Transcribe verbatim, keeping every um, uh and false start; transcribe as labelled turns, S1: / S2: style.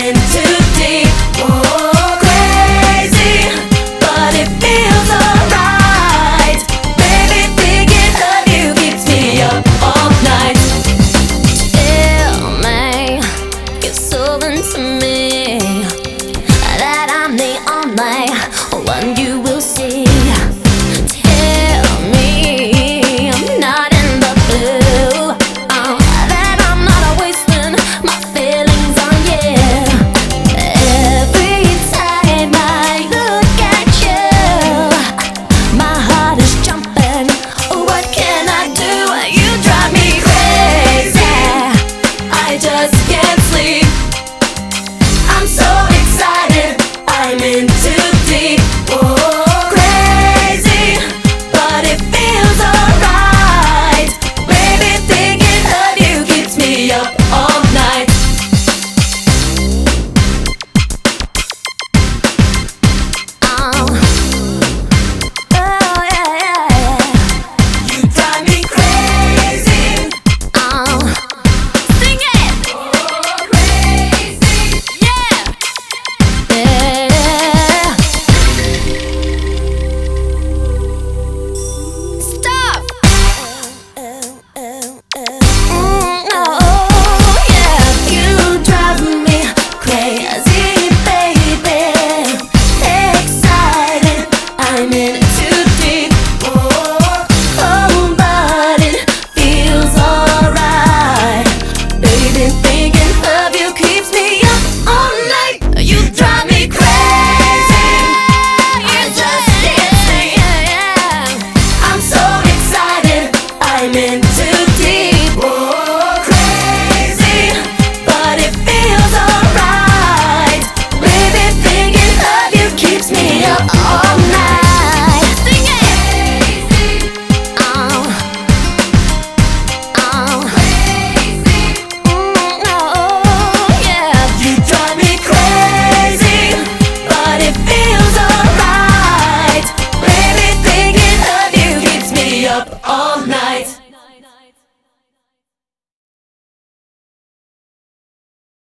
S1: in too deep. Oh, crazy, but it feels alright. Baby, thinking of you keeps me up all night.
S2: Tell me, it's so into me that I'm the only one you will see. Tell me I'm not in the blue, oh, that I'm not wasting my feelings on you. Every time I look at you, my heart is jumping. What can I do? You drive me crazy.
S1: I just can't sleep. I'm so excited, I'm in